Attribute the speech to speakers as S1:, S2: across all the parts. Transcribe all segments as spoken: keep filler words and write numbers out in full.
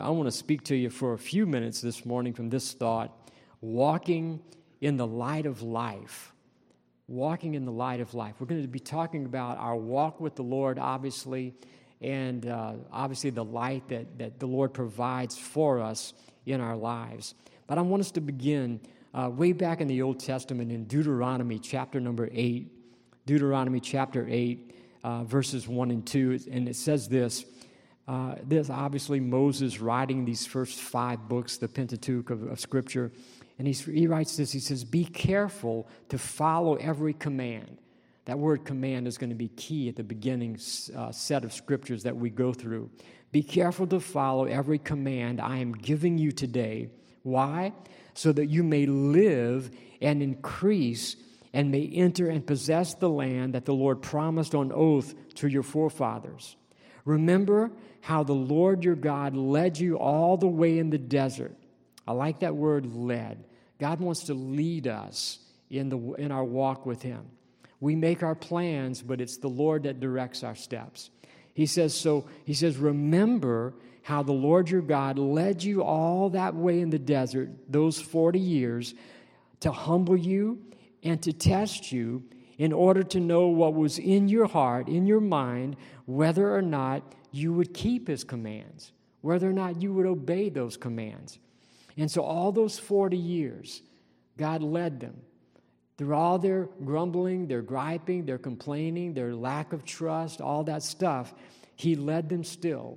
S1: I want to speak to you for a few minutes this morning from this thought, walking in the light of life. Walking in the light of life. We're going to be talking about our walk with the Lord, obviously, and uh, obviously the light that, that the Lord provides for us in our lives. But I want us to begin uh, way back in the Old Testament in Deuteronomy chapter number eight. Deuteronomy chapter eight, uh, verses one and two, and it says this. Uh, this obviously Moses writing these first five books, the Pentateuch of, of Scripture, and he's, he writes this. He says, "Be careful to follow every command." That word "command" is going to be key at the beginning uh, set of scriptures that we go through. Be careful to follow every command I am giving you today. Why? So that you may live and increase and may enter and possess the land that the Lord promised on oath to your forefathers. Remember how the Lord your God led you all the way in the desert. I like that word "led." God wants to lead us in the in our walk with Him. We make our plans, but it's the Lord that directs our steps. He says, so he says, remember how the Lord your God led you all that way in the desert, those forty years, to humble you and to test you in order to know what was in your heart, in your mind, whether or not you would keep His commands, whether or not you would obey those commands. And so all those forty years, God led them. Through all their grumbling, their griping, their complaining, their lack of trust, all that stuff, He led them still.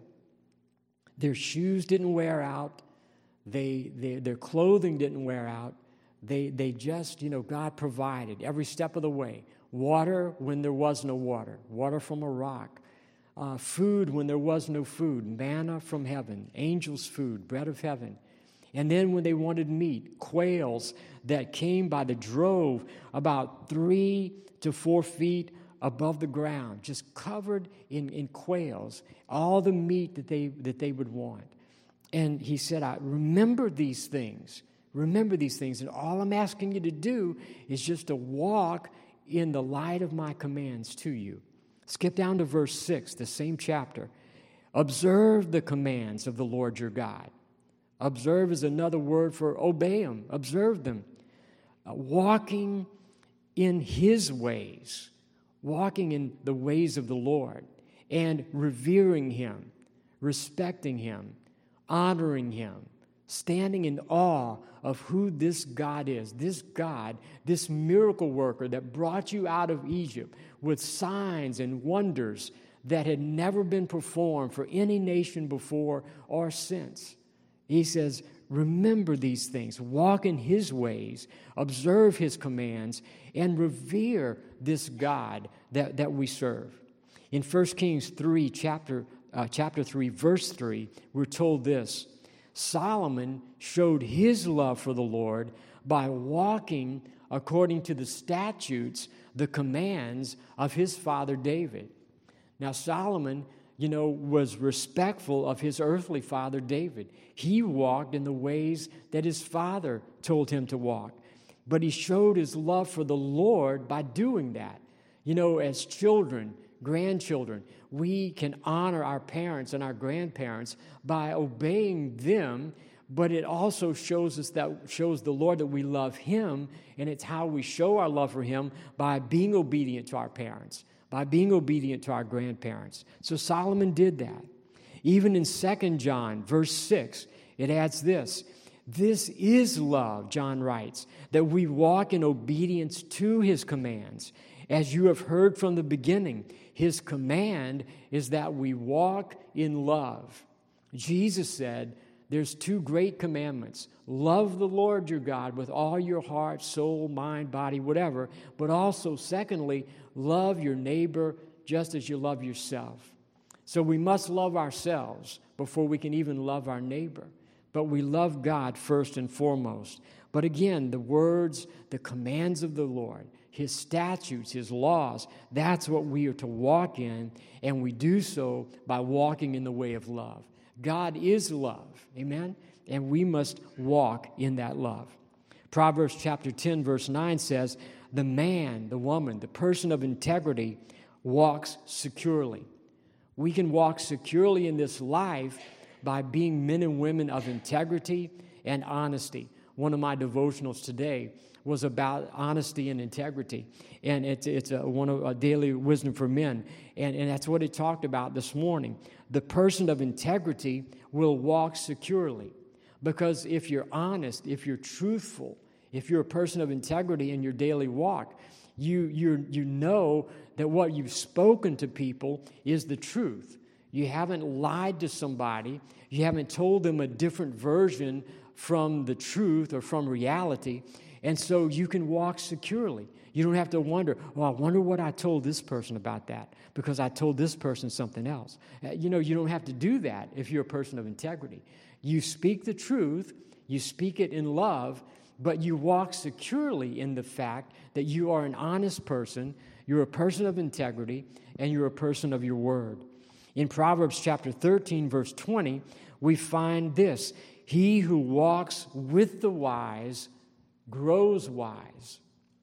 S1: Their shoes didn't wear out. They, they, their clothing didn't wear out. They, they just, you know, God provided every step of the way. Water when there was no water. Water from a rock. Uh, food when there was no food. Manna from heaven. Angels' food. Bread of heaven. And then when they wanted meat, quails that came by the drove about three to four feet above the ground, just covered in, in quails, all the meat that they that they would want. And He said, I remember these things. Remember these things. And all I'm asking you to do is just to walk in the light of my commands to you. Skip down to verse six, the same chapter. Observe the commands of the Lord your God. Observe is another word for obey Him. Observe them. Uh, walking in His ways. Walking in the ways of the Lord. And revering Him. Respecting Him. Honoring Him. Standing in awe of who this God is. This God, this miracle worker that brought you out of Egypt with signs and wonders that had never been performed for any nation before or since. He says, remember these things, walk in His ways, observe His commands, and revere this God that, that we serve. In First Kings three, chapter, uh, chapter three, verse three, we're told this, Solomon showed his love for the Lord by walking according to the statutes, the commands of his father David. Now, Solomon, you know, was respectful of his earthly father David. He walked in the ways that his father told him to walk. But he showed his love for the Lord by doing that. You know, as children, grandchildren, we can honor our parents and our grandparents by obeying them, but it also shows us that shows the Lord that we love Him, and it's how we show our love for Him by being obedient to our parents, by being obedient to our grandparents. So Solomon did that. Even in Second John, verse six, it adds this. This is love, John writes, that we walk in obedience to His commands. As you have heard from the beginning, His command is that we walk in love. Jesus said, there's two great commandments. Love the Lord your God with all your heart, soul, mind, body, whatever. But also, secondly, love your neighbor just as you love yourself. So we must love ourselves before we can even love our neighbor. But we love God first and foremost. But again, the words, the commands of the Lord, His statutes, His laws, that's what we are to walk in, and we do so by walking in the way of love. God is love, amen? And we must walk in that love. Proverbs chapter ten, verse nine says, the man, the woman, the person of integrity walks securely. We can walk securely in this life by being men and women of integrity and honesty. One of my devotionals today was about honesty and integrity, and it's it's a, one of a daily wisdom for men, and, and that's what it talked about this morning. The person of integrity will walk securely, because if you're honest, if you're truthful, if you're a person of integrity in your daily walk, you you you know that what you've spoken to people is the truth. You haven't lied to somebody. You haven't told them a different version from the truth or from reality. And so you can walk securely. You don't have to wonder, well, I wonder what I told this person about that because I told this person something else. You know, you don't have to do that if you're a person of integrity. You speak the truth, you speak it in love, but you walk securely in the fact that you are an honest person, you're a person of integrity, and you're a person of your word. In Proverbs chapter thirteen, verse twenty, we find this: he who walks with the wise grows wise.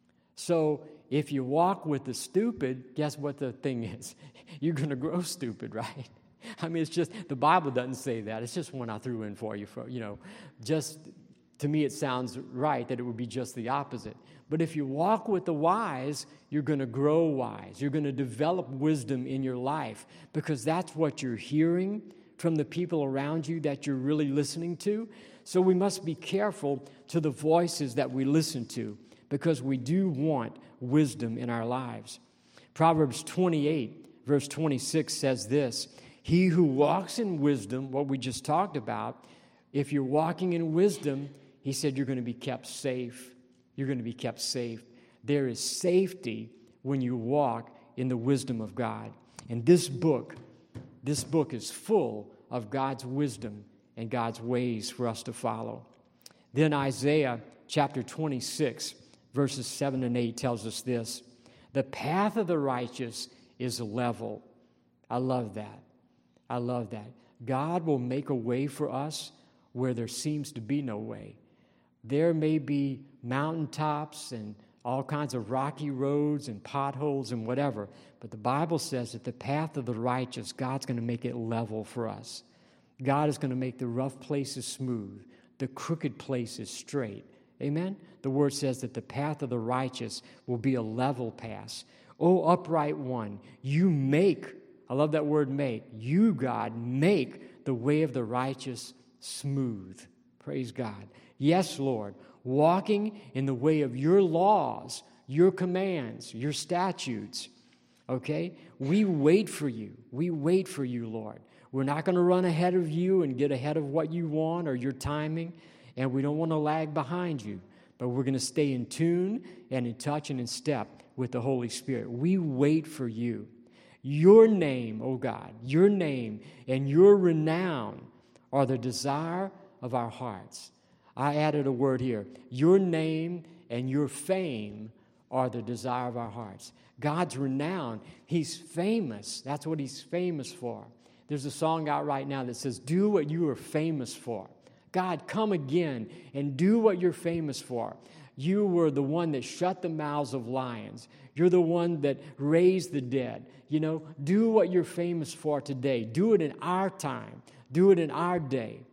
S1: So if you walk with the stupid, guess what the thing is? You're going to grow stupid, right? I mean, it's just, the Bible doesn't say that. It's just one I threw in for you. For, you know, just to me it sounds right that it would be just the opposite. But if you walk with the wise, you're going to grow wise. You're going to develop wisdom in your life because that's what you're hearing from the people around you that you're really listening to. So we must be careful to the voices that we listen to because we do want wisdom in our lives. Proverbs twenty-eight, verse twenty-six says this: he who walks in wisdom, what we just talked about, if you're walking in wisdom, he said you're going to be kept safe. You're going to be kept safe. There is safety when you walk in the wisdom of God. And this book, this book is full of God's wisdom and God's ways for us to follow. Then Isaiah chapter twenty-six, verses seven and eight tells us this: the path of the righteous is level. I love that. I love that. God will make a way for us where there seems to be no way. There may be mountaintops and all kinds of rocky roads and potholes and whatever, but the Bible says that the path of the righteous, God's going to make it level for us. God is going to make the rough places smooth, the crooked places straight. Amen? The Word says that the path of the righteous will be a level path. O upright one, you make, I love that word make, you, God, make the way of the righteous smooth. Praise God. Yes, Lord, walking in the way of your laws, your commands, your statutes. Okay? We wait for you. We wait for you, Lord. We're not going to run ahead of you and get ahead of what you want or your timing, and we don't want to lag behind you, but we're going to stay in tune and in touch and in step with the Holy Spirit. We wait for you. Your name, oh God, your name and your renown are the desire of our hearts. I added a word here. Your name and your fame are the desire of our hearts. God's renown, He's famous. That's what He's famous for. There's a song out right now that says, do what you are famous for. God, come again and do what you're famous for. You were the one that shut the mouths of lions. You're the one that raised the dead. You know, do what you're famous for today. Do it in our time. Do it in our day.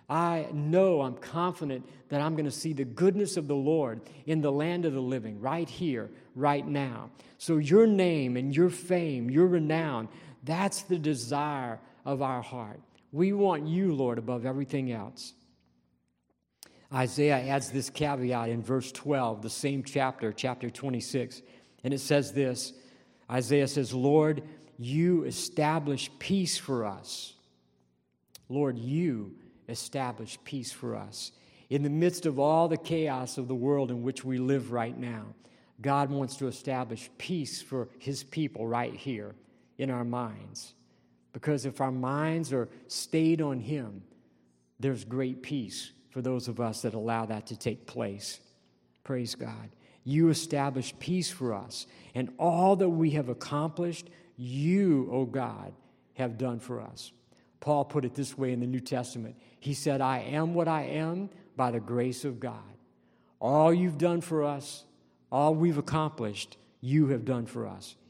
S1: I know, I'm confident that I'm going to see the goodness of the Lord in the land of the living, right here, right now. So your name and your fame, your renown, that's the desire of our heart. We want you, Lord, above everything else. Isaiah adds this caveat in verse twelve, the same chapter, chapter twenty-six, and it says this. Isaiah says, Lord, you establish peace for us. Lord, you establish peace for us. In the midst of all the chaos of the world in which we live right now, God wants to establish peace for His people right here in our minds. Because if our minds are stayed on Him, there's great peace for those of us that allow that to take place. Praise God. You establish peace for us. And all that we have accomplished, you, O God, have done for us. Paul put it this way in the New Testament. He said, I am what I am by the grace of God. All you've done for us, all we've accomplished, you have done for us.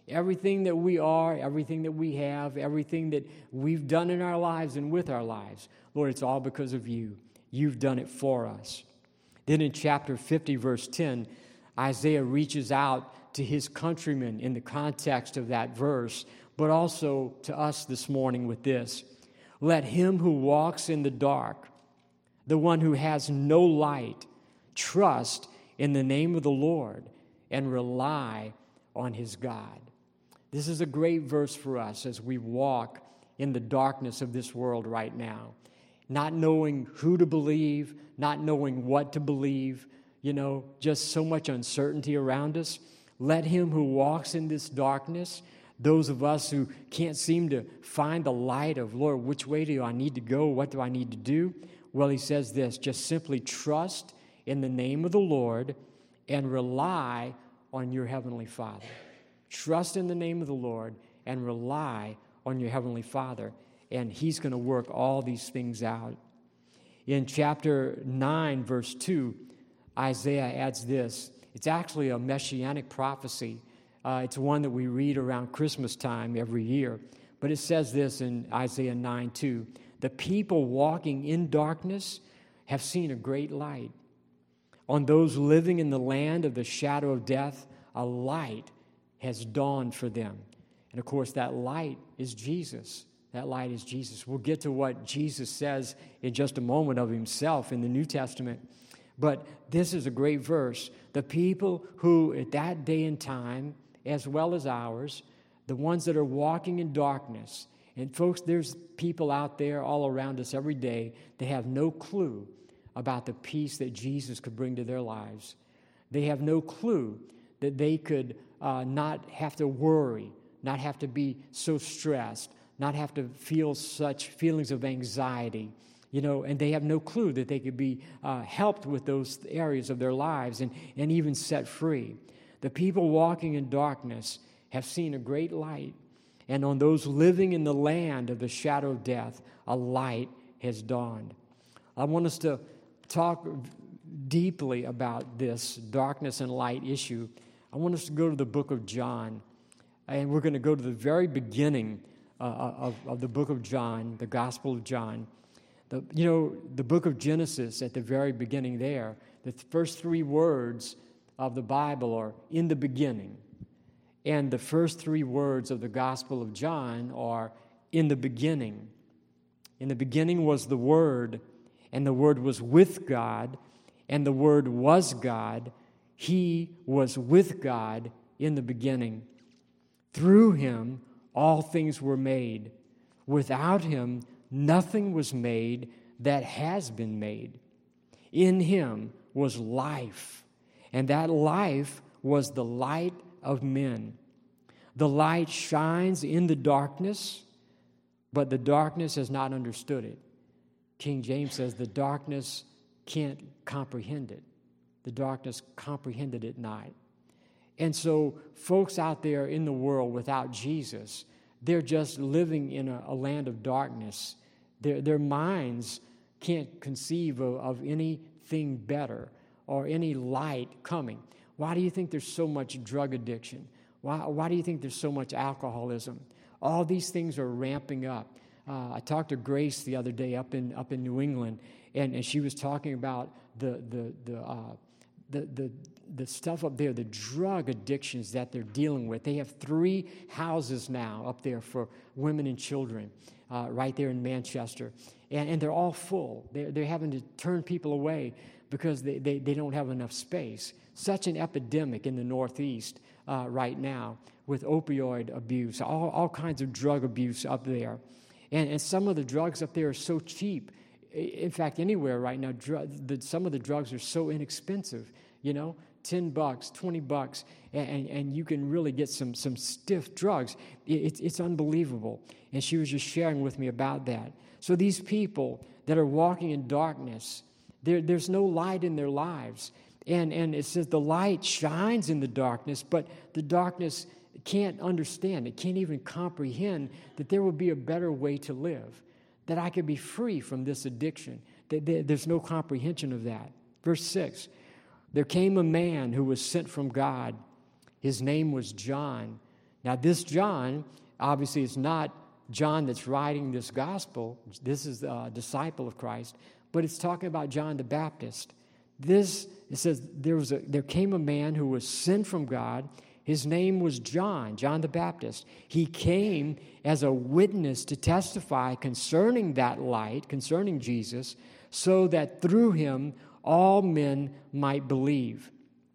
S1: Everything that we are, everything that we have, everything that we've done in our lives and with our lives, Lord, it's all because of you. You've done it for us. Then in chapter fifty, verse ten, Isaiah reaches out to his countrymen in the context of that verse, but also to us this morning with this. Let him who walks in the dark, the one who has no light, trust in the name of the Lord and rely on his God. This is a great verse for us as we walk in the darkness of this world right now, not knowing who to believe, not knowing what to believe, you know, just so much uncertainty around us. Let him who walks in this darkness, those of us who can't seem to find the light of, Lord, which way do I need to go? What do I need to do? Well, he says this, just simply trust in the name of the Lord and rely on your Heavenly Father. Trust in the name of the Lord and rely on your Heavenly Father, and he's going to work all these things out. In chapter nine, verse two, Isaiah adds this. It's actually a messianic prophecy. Uh, it's one that we read around Christmas time every year. But it says this in Isaiah nine two, the people walking in darkness have seen a great light. On those living in the land of the shadow of death, a light has dawned for them. And of course, that light is Jesus. That light is Jesus. We'll get to what Jesus says in just a moment of himself in the New Testament. But this is a great verse. The people who at that day and time, as well as ours, the ones that are walking in darkness, and folks, there's people out there all around us every day that have no clue about the peace that Jesus could bring to their lives. They have no clue that they could uh, not have to worry, not have to be so stressed, not have to feel such feelings of anxiety, you know, and they have no clue that they could be uh, helped with those areas of their lives and, and even set free. The people walking in darkness have seen a great light, and on those living in the land of the shadow of death, a light has dawned. I want us to talk deeply about this darkness and light issue. I want us to go to the book of John, and we're going to go to the very beginning uh, of, of the book of John, the Gospel of John. The, you know, the book of Genesis at the very beginning there, the first three words of the Bible are in the beginning. And the first three words of the Gospel of John are in the beginning. In the beginning was the Word, and the Word was with God, and the Word was God. He was with God in the beginning. Through him, all things were made. Without him, nothing was made that has been made. In him was life, and that life was the light of men. The light shines in the darkness, but the darkness has not understood it. King James says the darkness can't comprehend it. The darkness comprehended it not. And so folks out there in the world without Jesus, they're just living in a, a land of darkness. Their, their minds can't conceive of, of anything better or any light coming. Why do you think there's so much drug addiction? Why, why do you think there's so much alcoholism? All these things are ramping up. Uh, I talked to Grace the other day up in up in New England, and, and she was talking about the the the, uh, the the the stuff up there, the drug addictions that they're dealing with. They have three houses now up there for women and children, uh, right there in Manchester, and, and they're all full. They're they're having to turn people away because they, they, they don't have enough space. Such an epidemic in the Northeast uh, right now with opioid abuse, all, all kinds of drug abuse up there. And, and some of the drugs up there are so cheap. In fact, anywhere right now, dr- the, some of the drugs are so inexpensive, you know, ten bucks, twenty bucks, and, and, and you can really get some, some stiff drugs. It, it's, it's unbelievable. And she was just sharing with me about that. So these people that are walking in darkness, there, there's no light in their lives. And, and it says the light shines in the darkness, but the darkness can't understand. It can't even comprehend that there would be a better way to live, that I could be free from this addiction. There's no comprehension of that. Verse six, there came a man who was sent from God. His name was John. Now, this John, obviously, is not John that's writing this gospel. This is a disciple of Christ, but it's talking about John the Baptist. This, it says, there was a, there came a man who was sent from God. His name was John, John the Baptist. He came as a witness to testify concerning that light, concerning Jesus, so that through him all men might believe.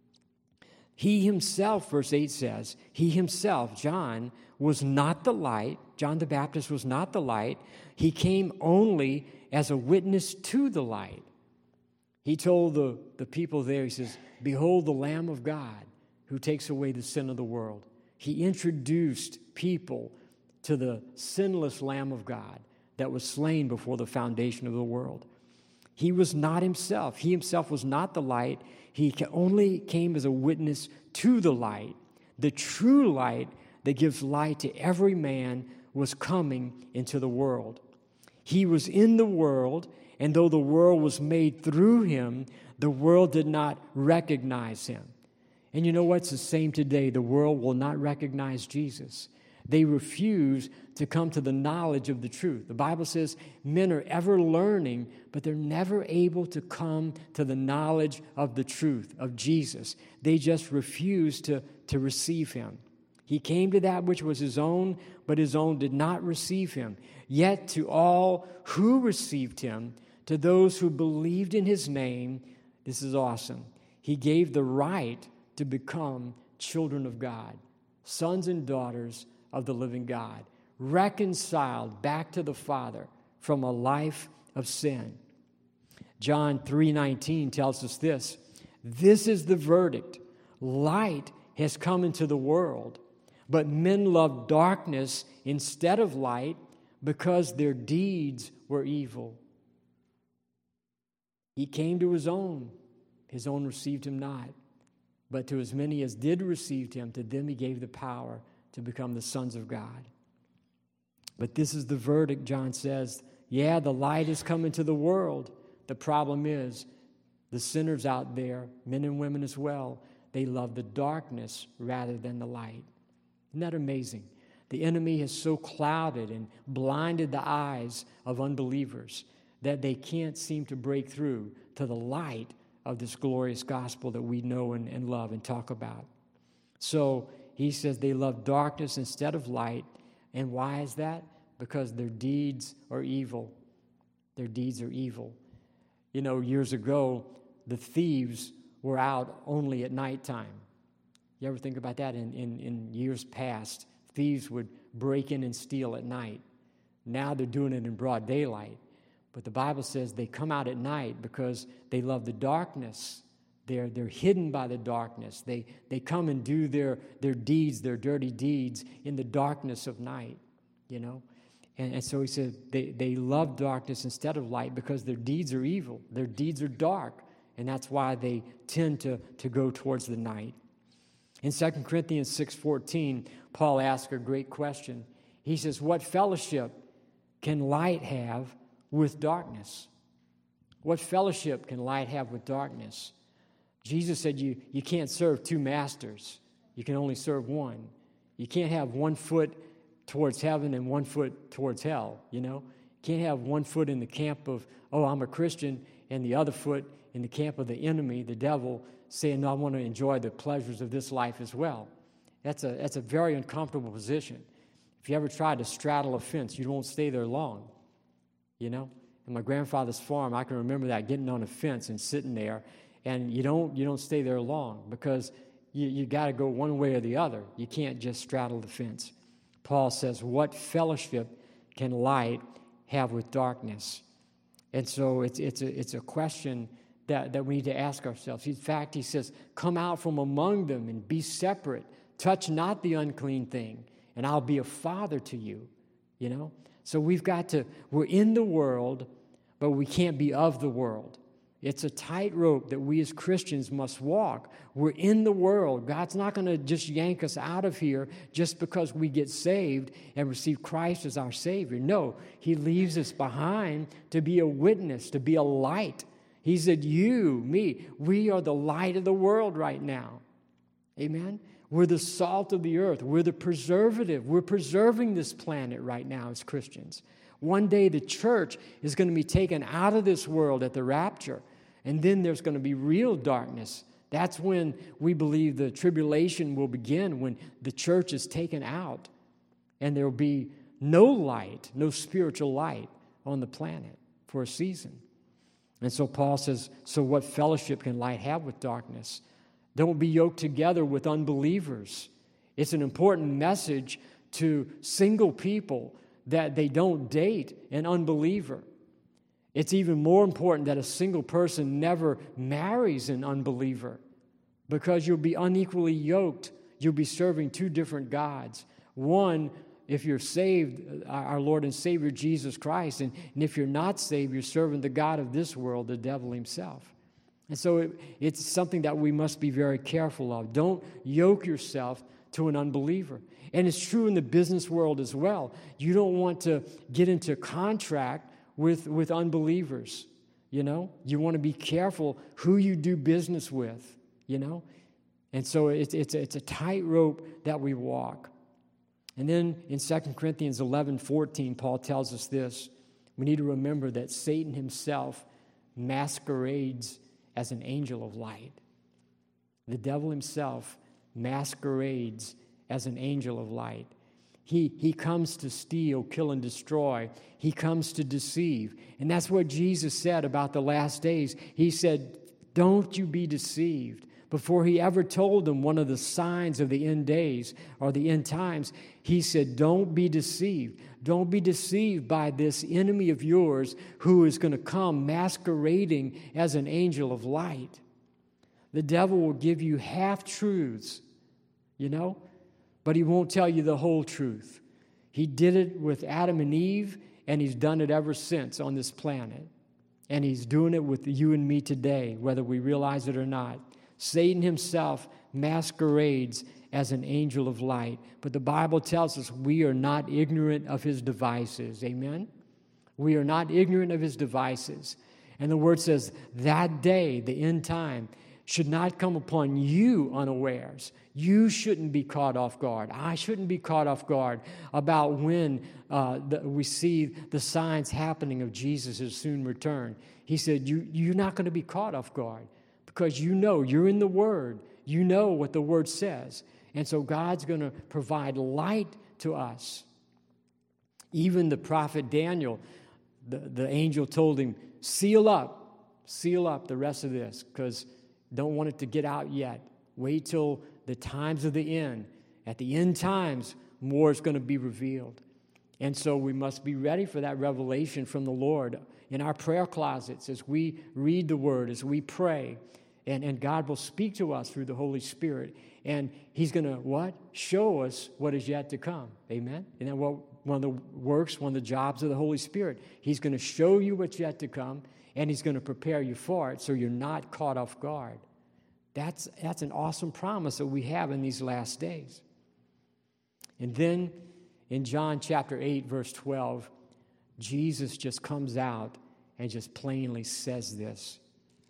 S1: He himself, verse eight says, he himself, John, was not the light. John the Baptist was not the light. He came only as a witness to the light. He told the, the people there, he says, behold the Lamb of God who takes away the sin of the world. He introduced people to the sinless Lamb of God that was slain before the foundation of the world. He was not himself. He himself was not the light. He only came as a witness to the light. The true light that gives light to every man was coming into the world. He was in the world, and though the world was made through him, the world did not recognize him. And you know what's the same today? The world will not recognize Jesus. They refuse to come to the knowledge of the truth. The Bible says men are ever learning, but they're never able to come to the knowledge of the truth, of Jesus. They just refuse to, to receive him. He came to that which was his own, but his own did not receive him. Yet to all who received him, to those who believed in his name, this is awesome, he gave the right to become children of God, sons and daughters of the living God, reconciled back to the Father from a life of sin. John three nineteen tells us this, this is the verdict. Light has come into the world, but men love darkness instead of light because their deeds were evil. He came to his own. His own received him not. But to as many as did receive him, to them he gave the power to become the sons of God. But this is the verdict, John says. Yeah, the light has come into the world. The problem is the sinners out there, men and women as well, they love the darkness rather than the light. Isn't that amazing? The enemy has so clouded and blinded the eyes of unbelievers that they can't seem to break through to the light of this glorious gospel that we know and, and love and talk about. So he says they love darkness instead of light. And why is that? Because their deeds are evil. Their deeds are evil. You know, years ago, the thieves were out only at nighttime. You ever think about that? In, in, in years past, thieves would break in and steal at night. Now they're doing it in broad daylight. But the Bible says they come out at night because they love the darkness. They're, they're hidden by the darkness. They, they come and do their, their deeds, their dirty deeds in the darkness of night, you know. And, and so he said they, they love darkness instead of light because their deeds are evil. Their deeds are dark. And that's why they tend to, to go towards the night. In Second Corinthians six fourteen, Paul asks a great question. He says, what fellowship can light have with darkness? What fellowship can light have with darkness? Jesus said you, you can't serve two masters. You can only serve one. You can't have one foot towards heaven and one foot towards hell, you know? You can't have one foot in the camp of, oh, I'm a Christian, and the other foot in the camp of the enemy, the devil, saying, no, I want to enjoy the pleasures of this life as well. That's a, that's a very uncomfortable position. If you ever try to straddle a fence, you won't stay there long. You know, in my grandfather's farm, I can remember that, getting on a fence and sitting there, and you don't you don't stay there long because you, you got to go one way or the other. You can't just straddle the fence. Paul says, what fellowship can light have with darkness? And so it's it's a it's a question that, that we need to ask ourselves. In fact, he says, come out from among them and be separate. Touch not the unclean thing, and I'll be a father to you, you know? So we've got to, we're in the world, but we can't be of the world. It's a tightrope that we as Christians must walk. We're in the world. God's not going to just yank us out of here just because we get saved and receive Christ as our Savior. No, He leaves us behind to be a witness, to be a light. He said, you, me, we are the light of the world right now. Amen? We're the salt of the earth. We're the preservative. We're preserving this planet right now as Christians. One day the church is going to be taken out of this world at the rapture, and then there's going to be real darkness. That's when we believe the tribulation will begin, when the church is taken out, and there will be no light, no spiritual light on the planet for a season. And so Paul says, so what fellowship can light have with darkness? Don't be yoked together with unbelievers. It's an important message to single people that they don't date an unbeliever. It's even more important that a single person never marries an unbeliever, because you'll be unequally yoked. You'll be serving two different gods. One, if you're saved, our Lord and Savior Jesus Christ, and, and if you're not saved, you're serving the God of this world, the devil himself. And so it, it's something that we must be very careful of. Don't yoke yourself to an unbeliever. And it's true in the business world as well. You don't want to get into contract with, with unbelievers, you know? You want to be careful who you do business with, you know? And so it's, it's, it's a tightrope that we walk. And then in Second Corinthians eleven fourteen, Paul tells us this. We need to remember that Satan himself masquerades as an angel of light. The devil himself masquerades as an angel of light. He, he comes to steal, kill, and destroy. He comes to deceive. And that's what Jesus said about the last days. He said, don't you be deceived. Before he ever told them one of the signs of the end days or the end times, he said, don't be deceived. Don't be deceived by this enemy of yours who is going to come masquerading as an angel of light. The devil will give you half-truths, you know, but he won't tell you the whole truth. He did it with Adam and Eve, and he's done it ever since on this planet. And he's doing it with you and me today, whether we realize it or not. Satan himself masquerades as an angel of light. But the Bible tells us we are not ignorant of his devices. Amen? We are not ignorant of his devices. And the word says that day, the end time, should not come upon you unawares. You shouldn't be caught off guard. I shouldn't be caught off guard about when uh, the, we see the signs happening of Jesus' soon return. He said, you, you're not going to be caught off guard. Because you know, you're in the Word. You know what the Word says. And so God's going to provide light to us. Even the prophet Daniel, the, the angel told him, seal up, seal up the rest of this, because don't want it to get out yet. Wait till the times of the end. At the end times, more is going to be revealed. And so we must be ready for that revelation from the Lord in our prayer closets as we read the Word, as we pray. And, and God will speak to us through the Holy Spirit. And he's going to, what? Show us what is yet to come. Amen? Isn't that what, one of the works, one of the jobs of the Holy Spirit? He's going to show you what's yet to come, and he's going to prepare you for it so you're not caught off guard. That's, that's an awesome promise that we have in these last days. And then in John chapter eight, verse twelve, Jesus just comes out and just plainly says this: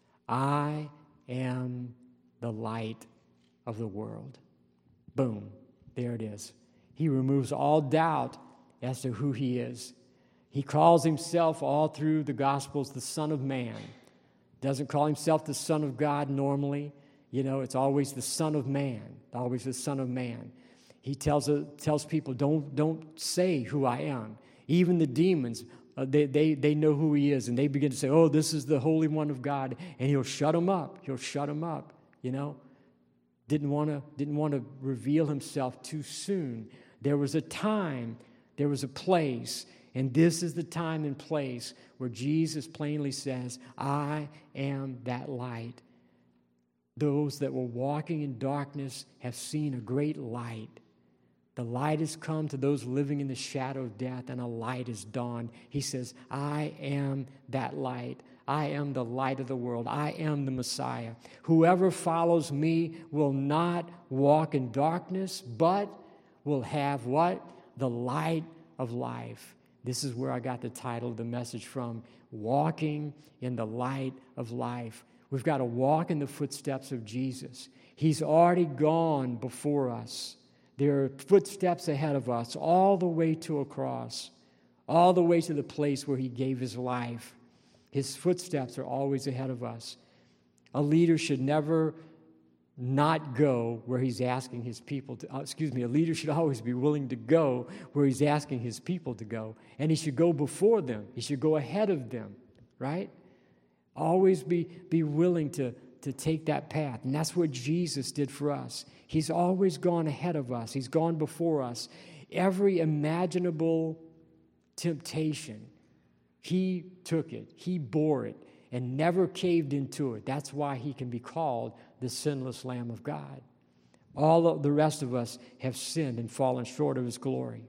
S1: I am the light of the world. Boom. There it is. He removes all doubt as to who he is. He calls himself all through the Gospels the Son of Man. Doesn't call himself the Son of God normally. You know, it's always the Son of Man. Always the Son of Man. He tells uh, tells people, don't, don't say who I am. Even the demons, Uh, they, they, they know who he is, and they begin to say, oh, this is the Holy One of God, and he'll shut them up. He'll shut them up, you know. Didn't want to didn't want to reveal himself too soon. There was a time, there was a place, and this is the time and place where Jesus plainly says, I am that light. Those that were walking in darkness have seen a great light. The light has come to those living in the shadow of death, and a light has dawned. He says, I am that light. I am the light of the world. I am the Messiah. Whoever follows me will not walk in darkness, but will have what? The light of life. This is where I got the title of the message from, Walking in the Light of Life. We've got to walk in the footsteps of Jesus. He's already gone before us. There are footsteps ahead of us all the way to a cross, all the way to the place where he gave his life. His footsteps are always ahead of us. A leader should never not go where he's asking his people to, uh, excuse me, a leader should always be willing to go where he's asking his people to go. And he should go before them. He should go ahead of them, right? Always be, be willing to, to take that path. And that's what Jesus did for us. He's always gone ahead of us. He's gone before us. Every imaginable temptation, he took it. He bore it and never caved into it. That's why he can be called the sinless Lamb of God. All of the rest of us have sinned and fallen short of his glory.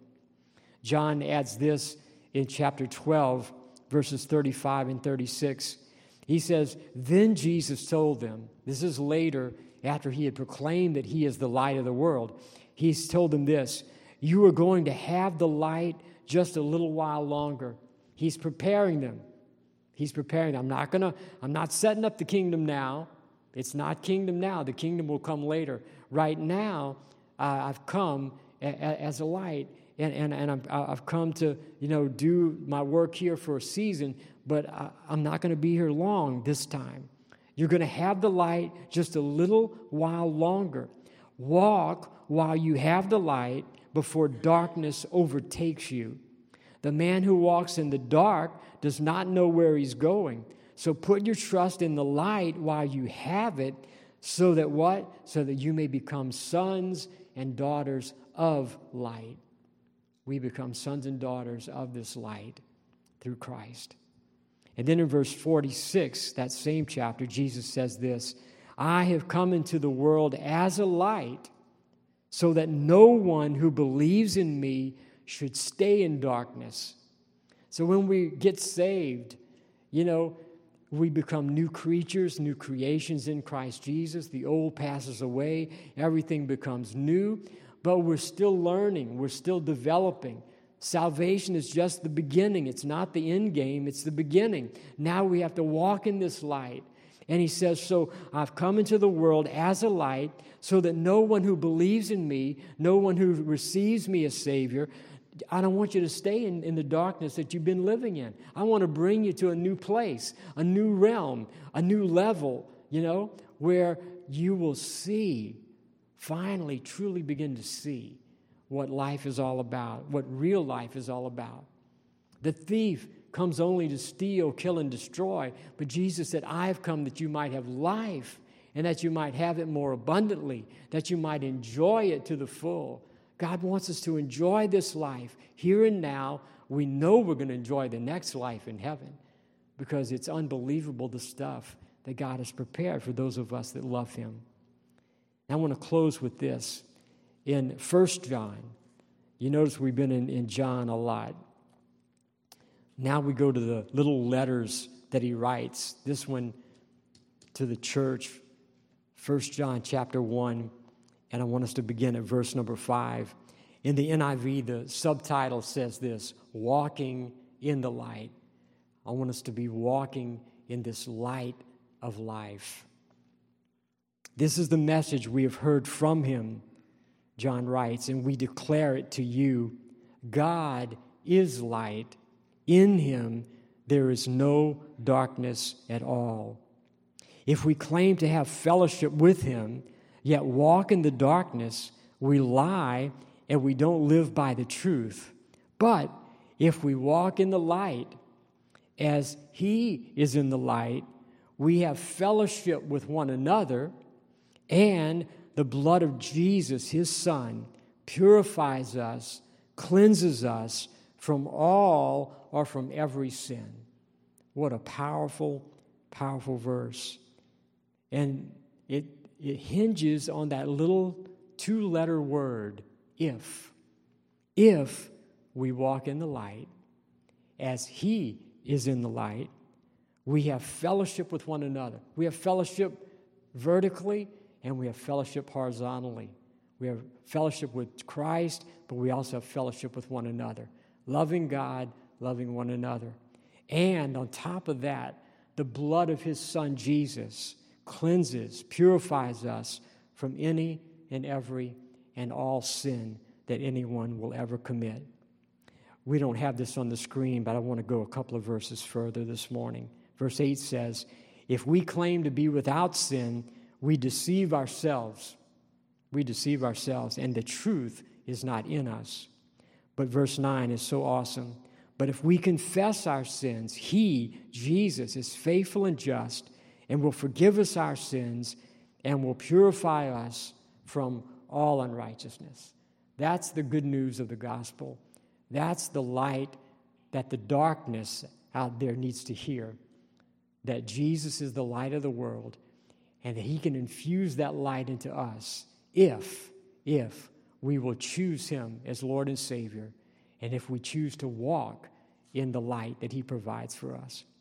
S1: John adds this in chapter twelve, verses thirty-five and thirty-six. He says, then Jesus told them, this is later after he had proclaimed that he is the light of the world. He's told them this, you are going to have the light just a little while longer. He's preparing them. He's preparing them. I'm not gonna, I'm not setting up the kingdom now. It's not kingdom now. The kingdom will come later. Right now, uh, I've come a, a, as a light, and, and, and I'm, I've come to, you know, do my work here for a season, but I, I'm not going to be here long this time. You're going to have the light just a little while longer. Walk while you have the light before darkness overtakes you. The man who walks in the dark does not know where he's going. So put your trust in the light while you have it, so that what? So that you may become sons and daughters of light. We become sons and daughters of this light through Christ. And then in verse forty-six, that same chapter, Jesus says this, I have come into the world as a light, so that no one who believes in me should stay in darkness. So when we get saved, you know, we become new creatures, new creations in Christ Jesus. The old passes away. Everything becomes new. But we're still learning. We're still developing. Salvation is just the beginning. It's not the end game. It's the beginning. Now we have to walk in this light. And he says, so I've come into the world as a light so that no one who believes in me, no one who receives me as Savior, I don't want you to stay in, in the darkness that you've been living in. I want to bring you to a new place, a new realm, a new level, you know, where you will see, finally, truly begin to see what life is all about, what real life is all about. The thief comes only to steal, kill, and destroy, but Jesus said, I have come that you might have life and that you might have it more abundantly, that you might enjoy it to the full. God wants us to enjoy this life here and now. We know we're going to enjoy the next life in heaven because it's unbelievable the stuff that God has prepared for those of us that love him. And I want to close with this. In First John, you notice we've been in, in John a lot. Now we go to the little letters that he writes. This one to the church, First John chapter one. And I want us to begin at verse number five. In the N I V, the subtitle says this, walking in the light. I want us to be walking in this light of life. This is the message we have heard from him, John writes, and we declare it to you. God is light. In him there is no darkness at all. If we claim to have fellowship with him, yet walk in the darkness, we lie and we don't live by the truth. But if we walk in the light, as he is in the light, we have fellowship with one another, and the blood of Jesus, his Son, purifies us, cleanses us from all or from every sin. What a powerful, powerful verse. And it It hinges on that little two-letter word, if. If we walk in the light, as he is in the light, we have fellowship with one another. We have fellowship vertically, and we have fellowship horizontally. We have fellowship with Christ, but we also have fellowship with one another. Loving God, loving one another. And on top of that, the blood of his Son Jesus cleanses, purifies us from any and every and all sin that anyone will ever commit. We don't have this on the screen, but I want to go a couple of verses further this morning. Verse eight says, if we claim to be without sin, we deceive ourselves. We deceive ourselves, and the truth is not in us. But verse nine is so awesome. But if we confess our sins, he, Jesus, is faithful and just and will forgive us our sins and will purify us from all unrighteousness. That's the good news of the gospel. That's the light that the darkness out there needs to hear, that Jesus is the light of the world and that he can infuse that light into us if, if we will choose him as Lord and Savior, and if we choose to walk in the light that he provides for us.